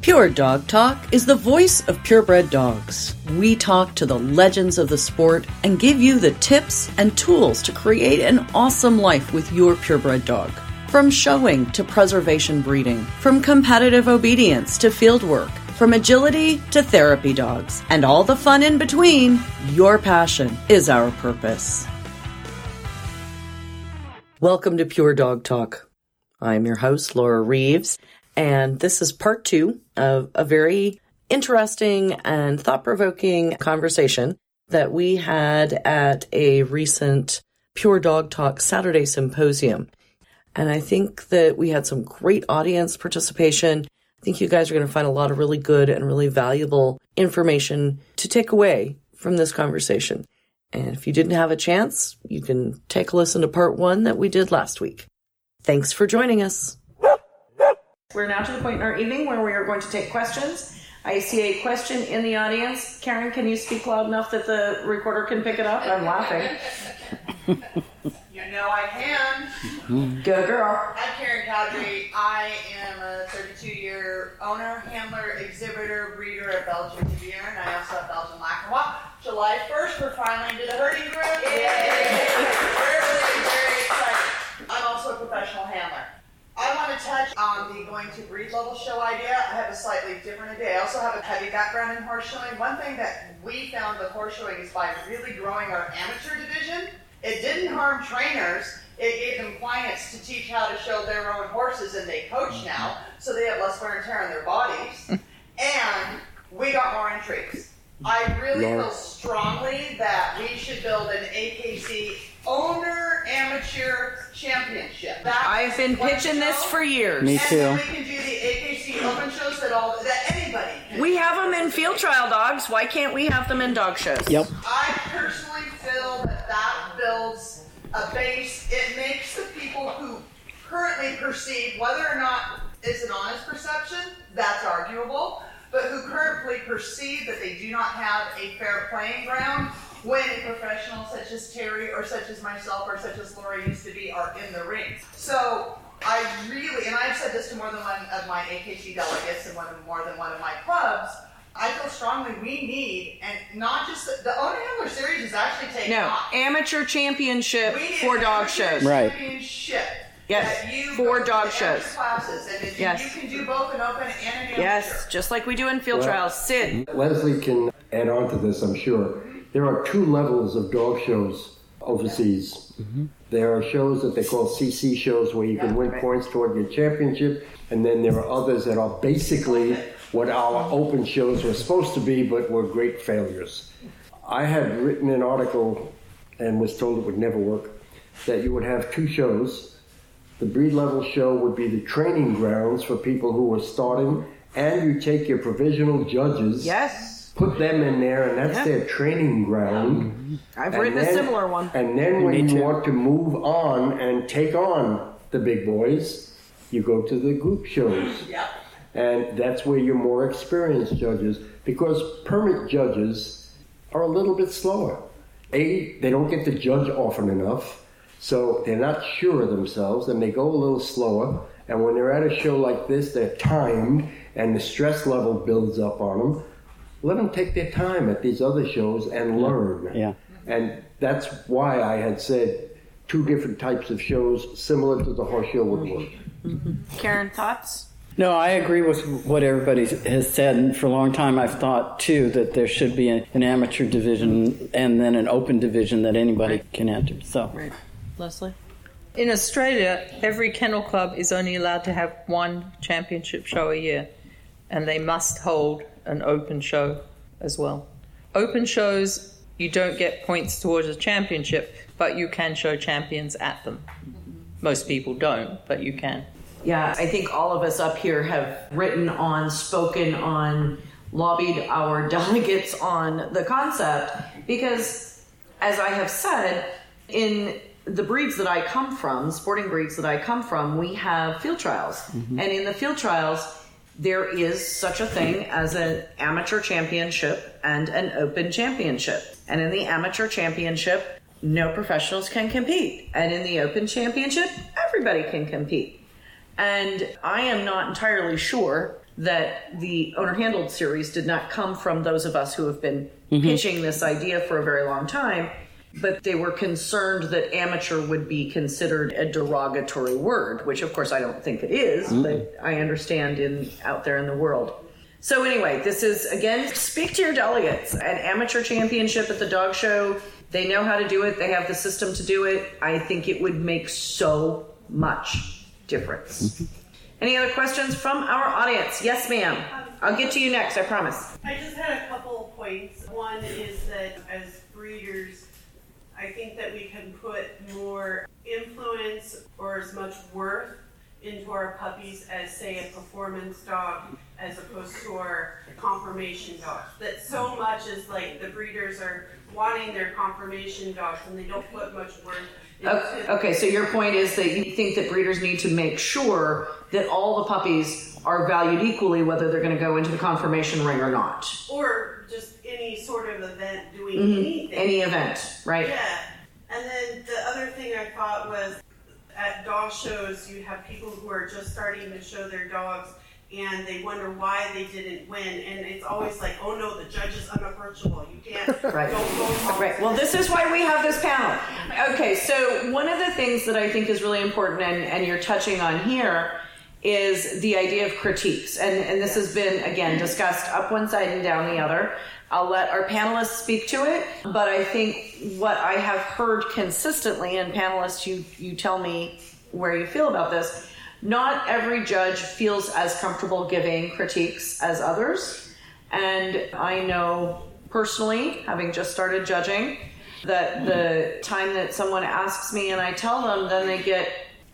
Pure Dog Talk is the voice of purebred dogs. We talk to the legends of the sport and give you the tips and tools to create an awesome life with your purebred dog. From showing to preservation breeding, from competitive obedience to field work, from agility to therapy dogs, and all the fun in between, your passion is our purpose. Welcome to Pure Dog Talk. I'm your host, Laura Reeves, and this is part 2 of a very interesting and thought-provoking conversation that we had at a recent Pure Dog Talk Saturday symposium. And I think that we had some great audience participation. I think you guys are going to find a lot of really good and really valuable information to take away from this conversation. And if you didn't have a chance, you can take a listen to part 1 that we did last week. Thanks for joining us. We're now to the point in our evening where we are going to take questions. I see a question in the audience. Karen, can you speak loud enough that the recorder can pick it up? I'm laughing. You know I can. Good girl. I'm Karen Cowdery. I am a 32-year owner, handler, exhibitor, breeder of Belgian Beer, and I also have Belgian Lacroix. July 1st, we're finally into the herding group. Yay! Really, very exciting. I'm also a professional handler. I want to touch on the going to breed level show idea. I have a slightly different idea. I also have a heavy background in horse showing. One thing that we found with horse showing is by really growing our amateur division, it didn't harm trainers. It gave them clients to teach how to show their own horses, and they coach now, so they have less wear and tear on their bodies. And we got more intrigues. I really feel strongly that we should build an AKC owner amateur championship. I've been pitching this for years. Me too. And then we can do the AKC open shows that anybody can We have them in field trial dogs. Why can't we have them in dog shows? Yep. I personally feel that builds a base. It makes the people who currently perceive, whether or not it's an honest perception, that's arguable, but who currently perceive that they do not have a fair playing ground when a professional such as Terry or such as myself or such as Laura used to be are in the ring. So I really, and I've said this to more than one of my AKC delegates and more than one of my clubs, I feel strongly we need, and not just the Owner Handler Series is actually taking off. Amateur championship for dog shows. Right. Championship. Yes, for dog shows. Classes, and Yes. you can do both an open and an amateur. Yes, just like we do in field trials. Sid. Leslie can add on to this, I'm sure. There are 2 levels of dog shows overseas. Mm-hmm. There are shows that they call CC shows where you can win points toward your championship, and then there are others that are basically what our open shows were supposed to be, but were great failures. I had written an article and was told it would never work, that you would have 2 shows. The breed level show would be the training grounds for people who were starting, and you take your provisional judges. Yes. Put them in there, and that's their training ground. I've written a similar one. And then when you want to move on and take on the big boys, you go to the group shows. Yep. And that's where you're more experienced judges, because permit judges are a little bit slower. They don't get to judge often enough, so they're not sure of themselves, and they go a little slower. And when they're at a show like this, they're timed, and the stress level builds up on them. Let them take their time at these other shows and learn. Yeah. And that's why I had said 2 different types of shows similar to the horse show would work. Mm-hmm. Karen, thoughts? No, I agree with what everybody has said. And for a long time, I've thought, too, that there should be an amateur division and then an open division that anybody can enter. So, Right. Leslie? In Australia, every kennel club is only allowed to have 1 championship show a year, and they must hold an open show as well. Open shows, you don't get points towards a championship, but you can show champions at them. Most people don't, but you can. Yeah, I think all of us up here have written on, spoken on, lobbied our delegates on the concept, because as I have said, in the breeds that I come from, sporting breeds that I come from, we have field trials. Mm-hmm. And in the field trials, there is such a thing as an amateur championship and an open championship. And in the amateur championship, no professionals can compete. And in the open championship, everybody can compete. And I am not entirely sure that the owner-handled series did not come from those of us who have been pitching this idea for a very long time, but they were concerned that amateur would be considered a derogatory word, which of course I don't think it is, but I understand out there in the world. So anyway, this is, again, speak to your delegates. An amateur championship at the dog show, they know how to do it. They have the system to do it. I think it would make so much difference. Any other questions from our audience? Yes, ma'am. I'll get to you next, I promise. I just had a couple of points. One is that as breeders, I think that we can put more influence or as much worth into our puppies as, say, a performance dog as opposed to our conformation dogs. That so much is like the breeders are wanting their conformation dogs and they don't put much worth into. Okay, so your point is that you think that breeders need to make sure that all the puppies are valued equally, whether they're going to go into the conformation ring or not. Or just any sort of event doing anything. Any event, right? Yeah. And then the other thing I thought was at dog shows, you have people who are just starting to show their dogs and they wonder why they didn't win. And it's always like, oh no, the judge is unapproachable. You can't Right. don't go home. Right. Well, this is why we have this panel. Okay, so one of the things that I think is really important and you're touching on here is the idea of critiques. And this has been, again, discussed up one side and down the other. I'll let our panelists speak to it, but I think what I have heard consistently, and panelists, you tell me where you feel about this, not every judge feels as comfortable giving critiques as others. And I know personally, having just started judging, that the time that someone asks me and I tell them, then they get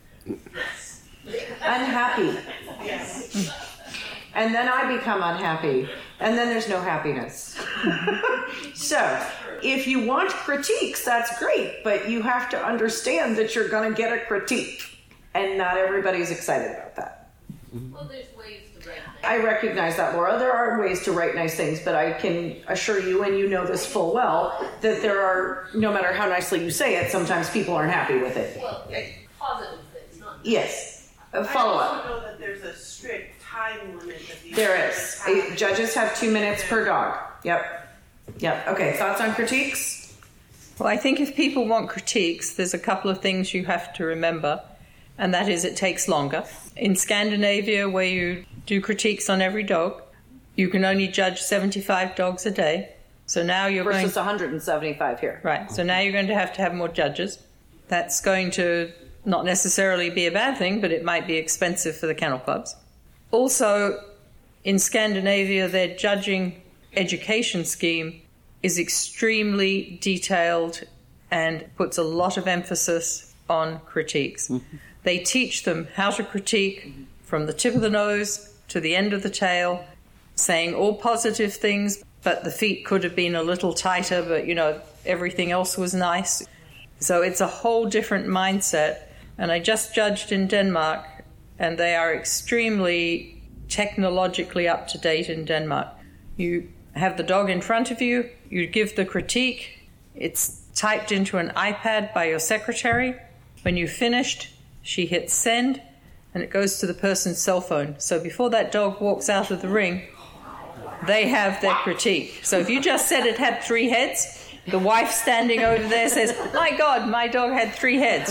unhappy. Yes. And then I become unhappy. And then there's no happiness. So, if you want critiques, that's great. But you have to understand that you're going to get a critique. And not everybody's excited about that. Well, there's ways to write things. I recognize that, Laura. There are ways to write nice things. But I can assure you, and you know this full well, that there are, no matter how nicely you say it, sometimes people aren't happy with it. Well, positive things, not Yes. Follow I up. also know that there's a strict time limit that these There judges is. have. Judges have 2 minutes per dog. Yep. Okay, thoughts on critiques? Well, I think if people want critiques, there's a couple of things you have to remember, and that is it takes longer. In Scandinavia, where you do critiques on every dog, you can only judge 75 dogs a day. So now you're Versus 175 here. Right, so now you're going to have more judges. That's going to not necessarily be a bad thing, but it might be expensive for the kennel clubs. Also, in Scandinavia, their judging education scheme is extremely detailed and puts a lot of emphasis on critiques. They teach them how to critique from the tip of the nose to the end of the tail, saying all positive things, but the feet could have been a little tighter, but, everything else was nice. So it's a whole different mindset. And I just judged in Denmark, and they are extremely technologically up to date in Denmark. You have the dog in front of you, you give the critique, it's typed into an iPad by your secretary. When you've finished, she hits send, and it goes to the person's cell phone. So before that dog walks out of the ring, they have their critique. So if you just said it had 3 heads, the wife standing over there says, "My God, my dog had 3 heads."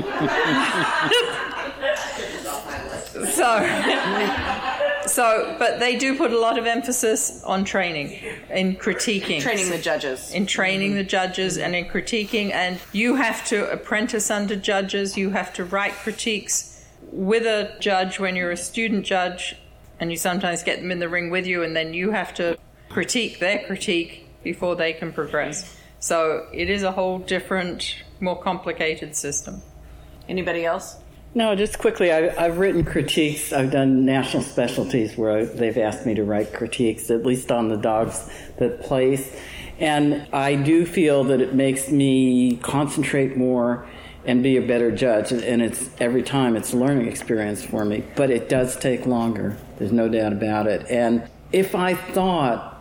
But they do put a lot of emphasis on training, in critiquing. Training the judges. In training the judges and in critiquing. And you have to apprentice under judges. You have to write critiques with a judge when you're a student judge. And you sometimes get them in the ring with you. And then you have to critique their critique before they can progress. So it is a whole different, more complicated system. Anybody else? No, just quickly, I've written critiques. I've done national specialties where they've asked me to write critiques, at least on the dogs that place. And I do feel that it makes me concentrate more and be a better judge. And it's every time it's a learning experience for me. But it does take longer. There's no doubt about it. And if I thought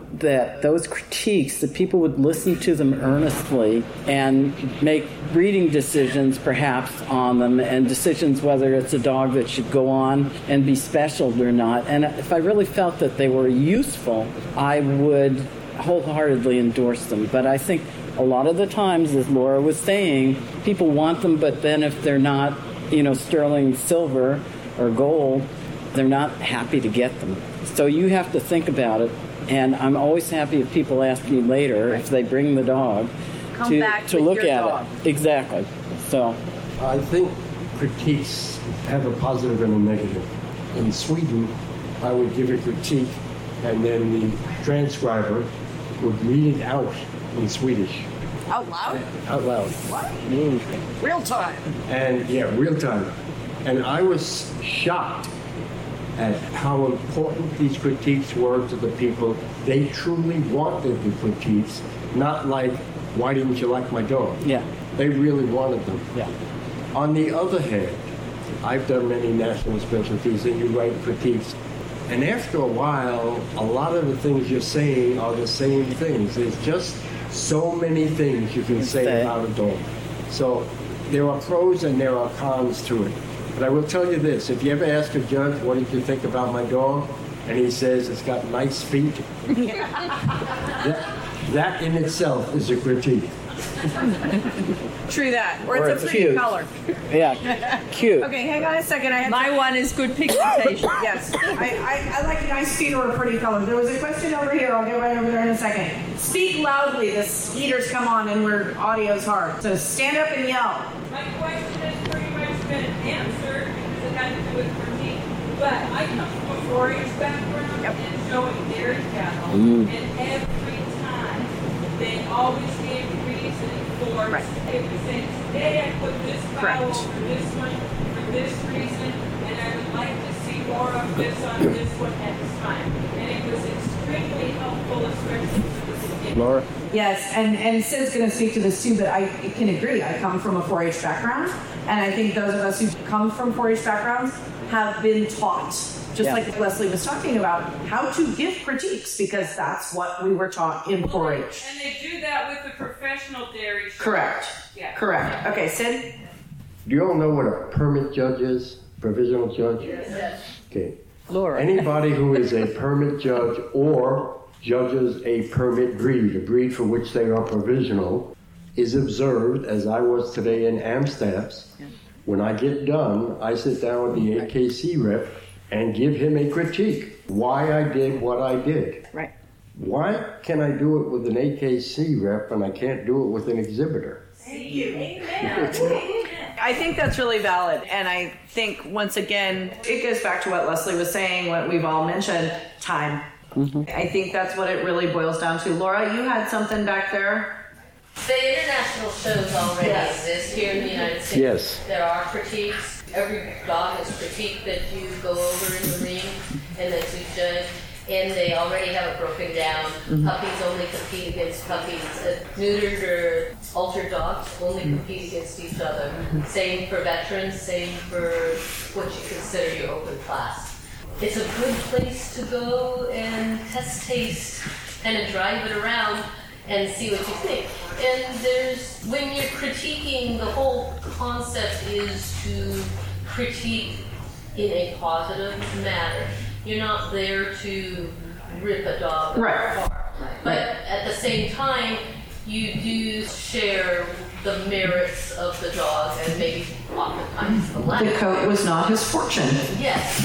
that those critiques, that people would listen to them earnestly and make breeding decisions perhaps on them, and decisions whether it's a dog that should go on and be specialed or not. And if I really felt that they were useful, I would wholeheartedly endorse them. But I think a lot of the times, as Laura was saying, people want them, but then if they're not, sterling silver or gold, they're not happy to get them. So you have to think about it. And I'm always happy if people ask me later, if they bring the dog, to look at it. Exactly. So I think critiques have a positive and a negative. In Sweden, I would give a critique, and then the transcriber would read it out in Swedish. Out loud? Out loud. What? Real time. And real time. And I was shocked at how important these critiques were to the people. They truly wanted the critiques, not like, why didn't you like my dog? Yeah. They really wanted them. Yeah. On the other hand, I've done many national specialties, and you write critiques. And after a while, a lot of the things you're saying are the same things. There's just so many things you can say about a dog. So there are pros and there are cons to it. But I will tell you this, if you ever ask a judge, what did you think about my dog? And he says, it's got nice feet. that in itself is a critique. True that. Or Or it's a it's pretty cute. color. Yeah, cute. Okay, hang on a second. My one is good pigmentation. Yes. I like nice feet or a pretty color. There was a question over here. I'll get right over there in a second. Speak loudly. The heaters come on and audio's hard. So stand up and yell. My question has pretty much been answered because it had to do with critique. But I come from a 4-H background and showing dairy cattle, and every time they always gave reason for it. They would say, today I put this fowl over this one for this reason, and I would like to see more of this on this one next time. And it was extremely helpful, especially for the beginning. Laura? Yes, and Sid's going to speak to this too, but I can agree. I come from a 4-H background, and I think those of us who come from 4-H backgrounds have been taught, just like Leslie was talking about, how to give critiques, because that's what we were taught in 4-H. And they do that with the professional dairy show. Correct. Yeah. Correct. Okay, Sid? Do you all know what a permit judge is? Provisional judge? Yes. Okay. Laura. Anybody who is a permit judge or judges a permit breed, a breed for which they are provisional, is observed, as I was today in Amstaff's. When I get done, I sit down with the AKC rep and give him a critique. Why I did what I did. Right. Why can I do it with an AKC rep and I can't do it with an exhibitor? Thank you. I think that's really valid. And I think, once again, it goes back to what Leslie was saying, what we've all mentioned, time. I think that's what it really boils down to. Laura, you had something back there. The international shows already exist here in the United States. Yes. There are critiques. Every dog has critique that you go over in the ring and that you judge. And they already have it broken down. Puppies only compete against puppies. Neutered or altered dogs only compete against each other. Same for veterans, same for what you consider your open class. It's a good place to go and test taste, kind of drive it around and see what you think. And when you're critiquing, the whole concept is to critique in a positive manner. You're not there to rip a dog apart. But at the same time, you do share the merits of the dog and maybe oftentimes the lack. The coat was not his fortune. Yes.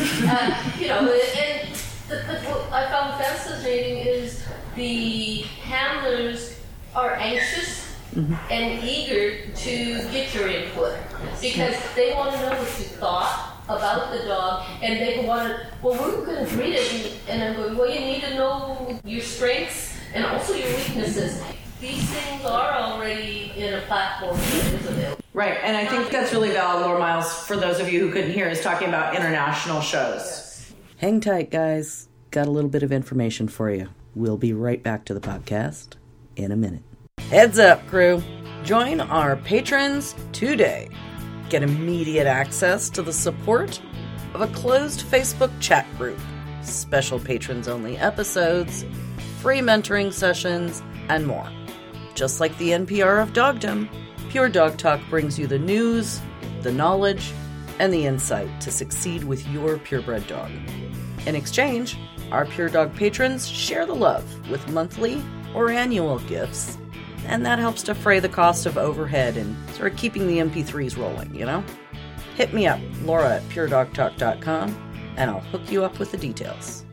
And what I found fascinating is the handlers are anxious and eager to get your input because they want to know what you thought about the dog, and they want to, we're going to breed it, and I'm going, you need to know your strengths and also your weaknesses. These things are already in a platform that is available. Right, and I think that's really valid. Laura Miles, for those of you who couldn't hear, is talking about international shows. Hang tight, guys. Got a little bit of information for you. We'll be right back to the podcast in a minute. Heads up, crew. Join our patrons today. Get immediate access to the support of a closed Facebook chat group, special patrons-only episodes, free mentoring sessions, and more. Just like the NPR of dogdom, Pure Dog Talk brings you the news, the knowledge, and the insight to succeed with your purebred dog. In exchange, our Pure Dog patrons share the love with monthly or annual gifts, and that helps defray the cost of overhead and sort of keeping the MP3s rolling, you know? Hit me up, Laura at puredogtalk.com, and I'll hook you up with the details.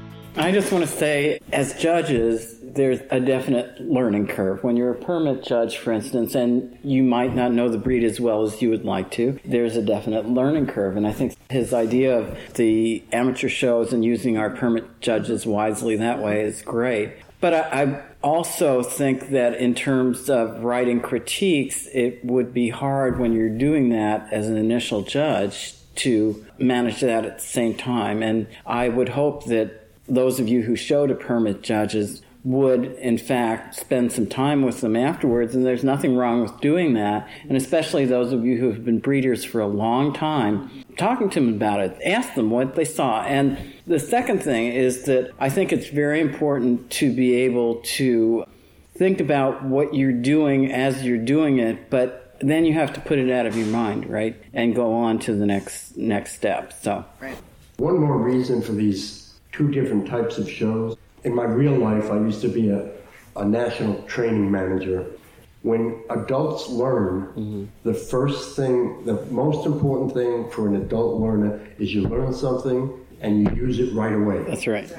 I just want to say, as judges, there's a definite learning curve. When you're a permit judge, for instance, and you might not know the breed as well as you would like to, there's a definite learning curve. And I think his idea of the amateur shows and using our permit judges wisely that way is great. But I also think that in terms of writing critiques, it would be hard when you're doing that as an initial judge to manage that at the same time. And I would hope that those of you who show to permit judges would, in fact, spend some time with them afterwards, and there's nothing wrong with doing that. And especially those of you who have been breeders for a long time, talking to them about it, ask them what they saw. And the second thing is that I think it's very important to be able to think about what you're doing as you're doing it, but then you have to put it out of your mind, right, and go on to the next step. So, right. One more reason for these two different types of shows. In my real life, I used to be a national training manager. When adults learn, the first thing, the most important thing for an adult learner is you learn something and you use it right away. That's right.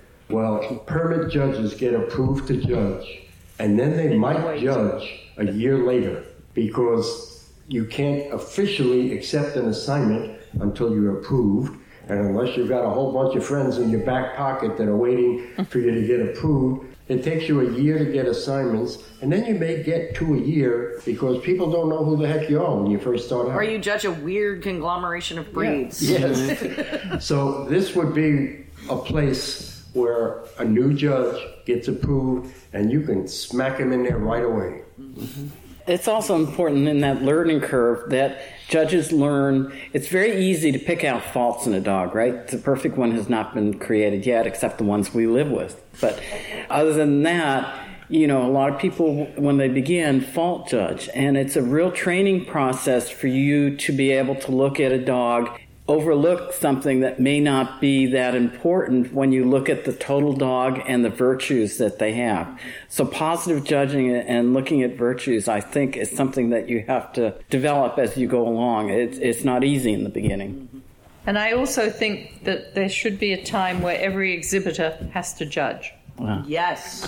Well, permit judges get approved to judge, and then they might judge a year later because you can't officially accept an assignment until you're approved. And unless you've got a whole bunch of friends in your back pocket that are waiting for you to get approved, it takes you a year to get assignments, and then you may get 2 a year because people don't know who the heck you are when you first start out. Or you judge a weird conglomeration of breeds. Yeah. Yes. So this would be a place where a new judge gets approved, and you can smack him in there right away. Mm-hmm. It's also important in that learning curve that judges learn. It's very easy to pick out faults in a dog, right? The perfect one has not been created yet, except the ones we live with. But other than that, you know, a lot of people, when they begin, fault judge. And it's a real training process for you to be able to look at a dog, overlook something that may not be that important when you look at the total dog and the virtues that they have. So positive judging and looking at virtues, I think, is something that you have to develop as you go along. It's not easy in the beginning. And I also think that there should be a time where every exhibitor has to judge. Wow. Yes.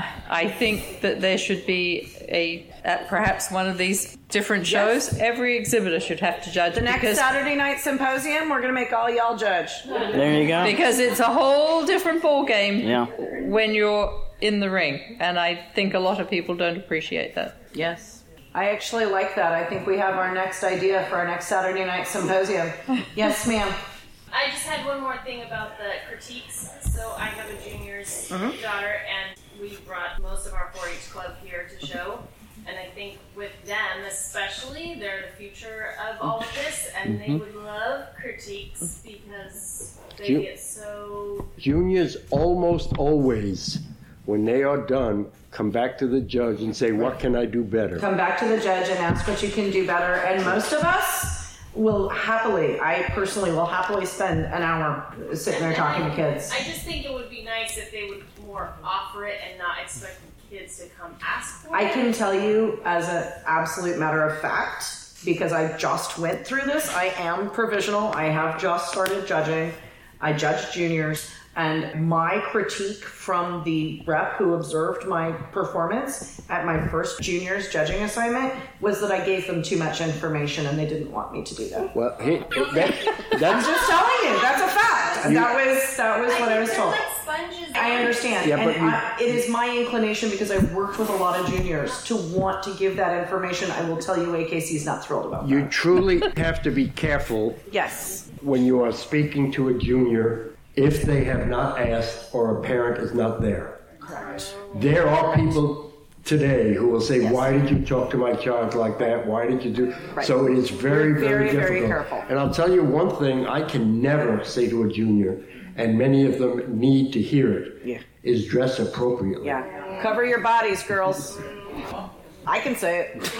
I think that there should be at perhaps one of these different shows, every exhibitor should have to judge. The next Saturday night symposium, we're going to make all y'all judge. There you go. Because it's a whole different ball game when you're in the ring. And I think a lot of people don't appreciate that. Yes. I actually like that. I think we have our next idea for our next Saturday night symposium. Yes, ma'am. I just had one more thing about the critiques. So I have a junior's daughter, and we brought most of our 4-H club here to show. And I think with them especially, they're the future of all of this, and they would love critiques because they get so... Juniors almost always, when they are done, come back to the judge and say, what can I do better? Come back to the judge and ask what you can do better. And most of us will happily, I personally will happily spend an hour sitting there talking to kids. I just think it would be nice if they would more offer it and not expect kids to come ask for it. I can tell you as an absolute matter of fact, because I just went through this, I am provisional. I have just started judging. I judge juniors. And my critique from the rep who observed my performance at my first juniors judging assignment was that I gave them too much information and they didn't want me to do that. Well, hey, I'm just telling you, that's a fact. That was what I was told. Like sponges. I understand. Yeah, and it is my inclination, because I've worked with a lot of juniors, to want to give that information. I will tell you, AKC is not thrilled about that. You truly have to be careful Yes. when you are speaking to a junior if they have not asked or a parent is not there. Correct. There are people today who will say, why did you talk to my child like that? Why did you do? Right. So it is very, very difficult. Very careful. And I'll tell you one thing I can never say to a junior, and many of them need to hear it, is dress appropriately. Yeah. Cover your bodies, girls. I can say it.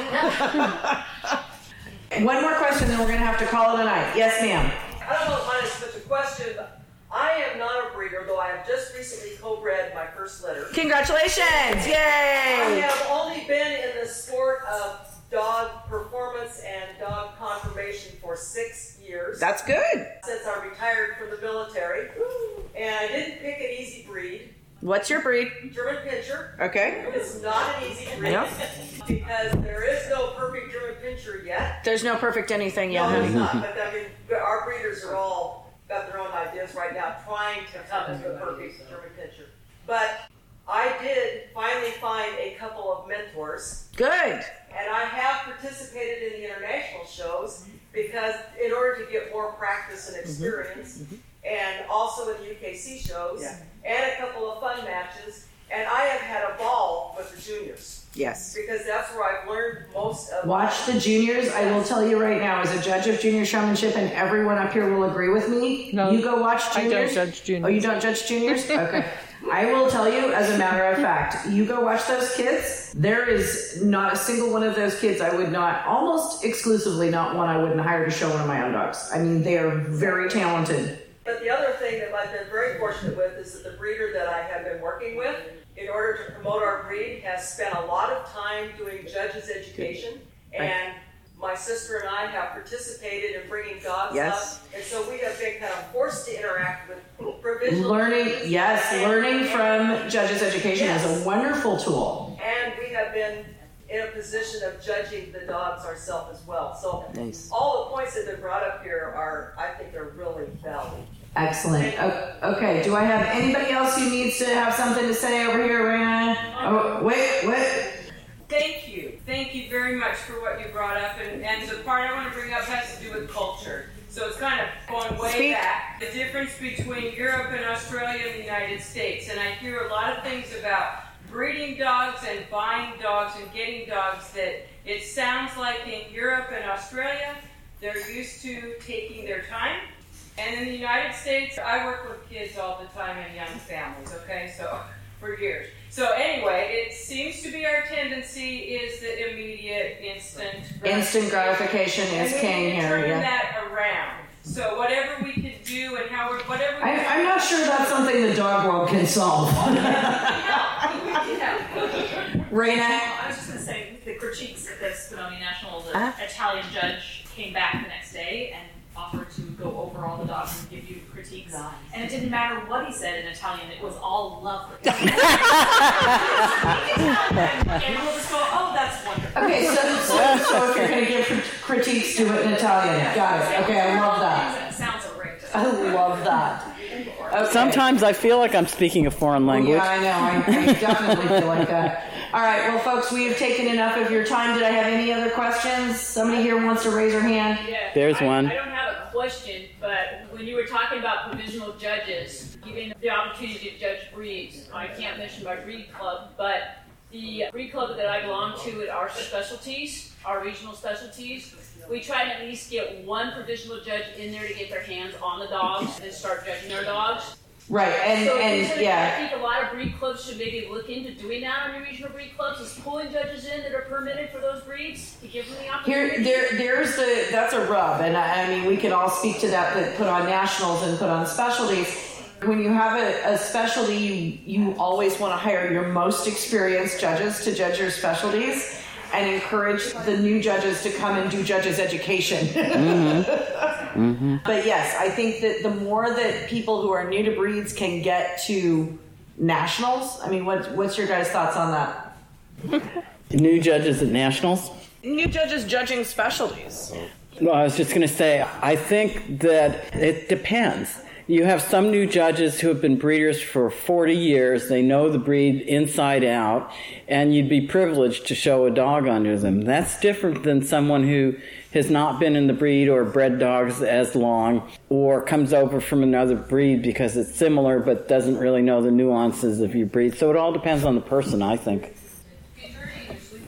One more question, then we're going to have to call it a night. Yes, ma'am. I don't know if mine is such a question, but I am not a breeder, though I have just recently co-bred my first litter. Congratulations! Yay! I have only been in the sport of dog performance and dog conformation for 6 years. That's good. Since I retired from the military. And I didn't pick an easy breed. What's your breed? German Pinscher. Okay. It's not an easy breed. No. Because there is no perfect German Pinscher yet. There's no perfect anything yet, No, honey. there's not. But I mean, our breeders are all got their own ideas right now, trying to come to the perfect German Pinscher. But I did finally find a couple of mentors. Good. And I have participated in the international shows because in order to get more practice and experience, and also in the UKC shows, and a couple of fun matches, and I have had a ball with the juniors. Yes. Because that's where I've learned most of Watch the juniors. I will tell you right now, as a judge of junior showmanship, and everyone up here will agree with me, you go watch juniors. I don't judge juniors. Oh, you don't judge juniors? Okay. I will tell you, as a matter of fact, you go watch those kids, there is not a single one of those kids I would not, almost exclusively not one I wouldn't hire to show one of my own dogs. I mean, they are very talented. But the other thing that I've been very fortunate with is that the breeder that I have been working with, in order to promote our breed, has spent a lot of time doing judges education. And my sister and I have participated in bringing dogs up. And so we have been kind of forced to interact with provisional learning from judges education is a wonderful tool. And we have been in a position of judging the dogs ourselves as well. So all the points that have been brought up here are, I think, are really valid. Excellent. Okay, do I have anybody else who needs to have something to say over here, Raina? Oh, wait, what? Thank you. Thank you very much for what you brought up. And the part I want to bring up has to do with culture. So it's kind of going way back. The difference between Europe and Australia and the United States. And I hear a lot of things about breeding dogs and buying dogs and getting dogs that it sounds like in Europe and Australia, they're used to taking their time. And in the United States, I work with kids all the time and young families, okay, so for years. So anyway, it seems to be our tendency is the immediate, instant gratification is king here. Turn that around. So whatever we can do and whatever. I'm not sure that's something the dog world can solve. Raina? I was just going to say, the critiques at the Spinoni National, the Italian judge came back the next day and offered to go over all the dogs and give you critiques. And it didn't matter what he said in Italian, it was all lovely. And we'll just go, oh, that's wonderful. Okay, so if you're going to give critiques, do it in Italian. Got it. Okay, I love that. Sounds great. I love that. Okay. Sometimes I feel like I'm speaking a foreign language. Yeah, I know. I definitely feel like that. All right, well, folks, we have taken enough of your time. Did I have any other questions? Somebody here wants to raise their hand? Yeah, There's one. I don't have a question, but when you were talking about provisional judges, giving the opportunity to judge breeds, I can't mention my breed club, but the breed club that I belong to at our specialties, our regional specialties, we try to at least get one provisional judge in there to get their hands on the dogs and start judging our dogs. Right, I think a lot of breed clubs should maybe look into doing that on your regional breed clubs, is pulling judges in that are permitted for those breeds to give them the opportunity. That's a rub, and I mean, we could all speak to that put on nationals and put on specialties. When you have a specialty, you always want to hire your most experienced judges to judge your specialties and encourage the new judges to come and do judges education. But yes, I think that the more that people who are new to breeds can get to nationals, I mean, what's your guys' thoughts on that? New judges at nationals? New judges judging specialties. Well, I was just going to say, I think that it depends. You have some new judges who have been breeders for 40 years. They know the breed inside out, and you'd be privileged to show a dog under them. That's different than someone who has not been in the breed or bred dogs as long, or comes over from another breed because it's similar but doesn't really know the nuances of your breed. So it all depends on the person, I think.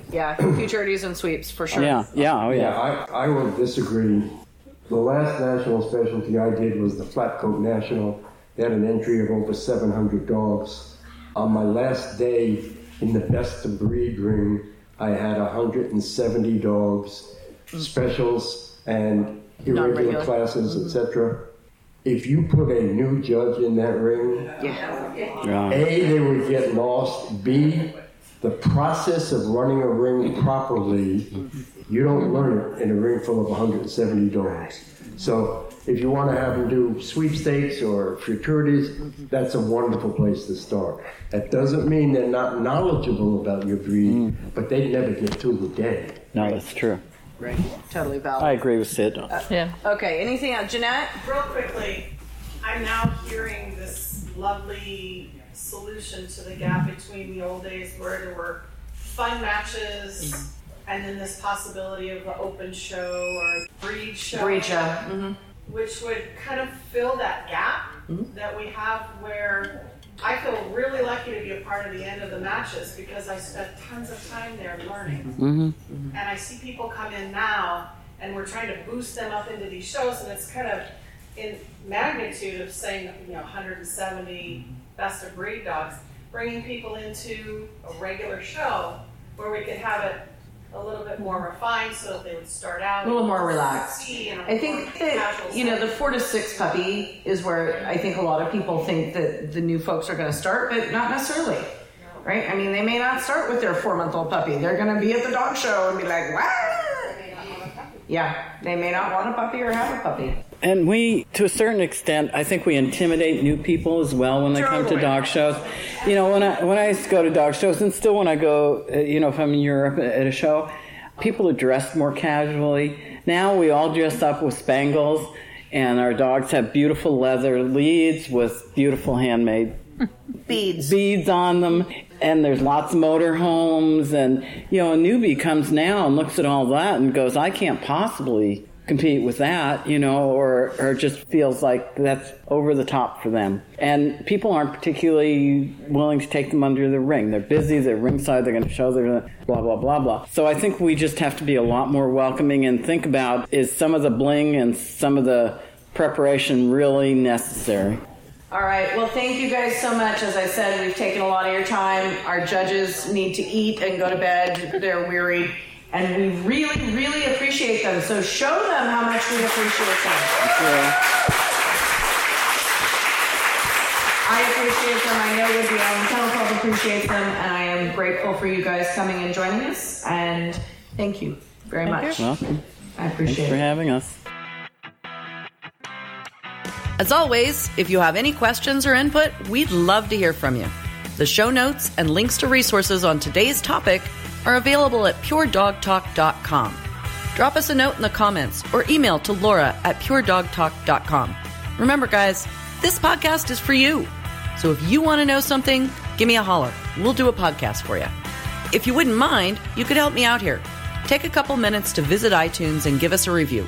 Yeah, futurities and sweeps for sure. Yeah. I will disagree. The last national specialty I did was the Flatcoat National. They had an entry of over 700 dogs. On my last day in the best of breed ring, I had 170 dogs, specials and irregular classes, etc. If you put a new judge in that ring, A, they would get lost. B, the process of running a ring properly, you don't learn it in a ring full of 170 dogs. So if you want to have them do sweepstakes or futurities, that's a wonderful place to start. That doesn't mean they're not knowledgeable about your breed, but they never get to the day. No, that's true. Right. Totally valid. I agree with Sid. Okay, anything else? Jeanette? Real quickly, I'm now hearing this lovely solution to the gap between the old days where there were fun matches and then this possibility of an open show or breed show. Which would kind of fill that gap that we have where I feel really lucky to be a part of the end of the matches because I spent tons of time there learning. And I see people come in now and we're trying to boost them up into these shows, and it's kind of in magnitude of saying, 170 best of breed dogs, bringing people into a regular show where we could have it a little bit more refined so that they would start out a little more relaxed. I think that, the 4 to 6 puppy is where I think a lot of people think that the new folks are going to start, but not necessarily, right? I mean, they may not start with their 4-month-old puppy. They're going to be at the dog show and be like, what? Yeah, they may not want a puppy or have a puppy. And we, to a certain extent, I think we intimidate new people as well when they come to dog shows. When I used to go to dog shows, and still when I go, if I'm in Europe at a show, people are dressed more casually. Now we all dress up with spangles, and our dogs have beautiful leather leads with beautiful handmade beads on them. And there's lots of motorhomes, and a newbie comes now and looks at all that and goes, I can't possibly compete with that, or just feels like that's over the top for them. And people aren't particularly willing to take them under the ring. They're busy, they're ringside, they're going to show, they're going to blah, blah, blah, blah. So I think we just have to be a lot more welcoming and think about, is some of the bling and some of the preparation really necessary? All right. Well, thank you guys so much. As I said, we've taken a lot of your time. Our judges need to eat and go to bed. They're weary. And we really, really appreciate them. So show them how much we appreciate them. I appreciate them. I know the Island Kennel Club appreciates them. And I am grateful for you guys coming and joining us. And thank you very much. Welcome. I appreciate it. Thanks for having us. As always, if you have any questions or input, we'd love to hear from you. The show notes and links to resources on today's topic are available at puredogtalk.com. Drop us a note in the comments or email to laura@puredogtalk.com. Remember, guys, this podcast is for you. So if you want to know something, give me a holler. We'll do a podcast for you. If you wouldn't mind, you could help me out here. Take a couple minutes to visit iTunes and give us a review.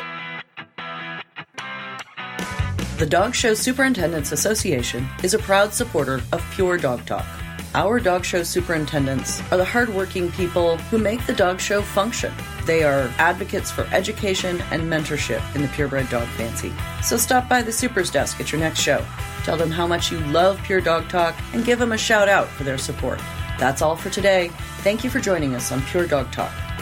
The Dog Show Superintendents Association is a proud supporter of Pure Dog Talk. Our dog show superintendents are the hardworking people who make the dog show function. They are advocates for education and mentorship in the purebred dog fancy. So stop by the Super's desk at your next show. Tell them how much you love Pure Dog Talk and give them a shout out for their support. That's all for today. Thank you for joining us on Pure Dog Talk.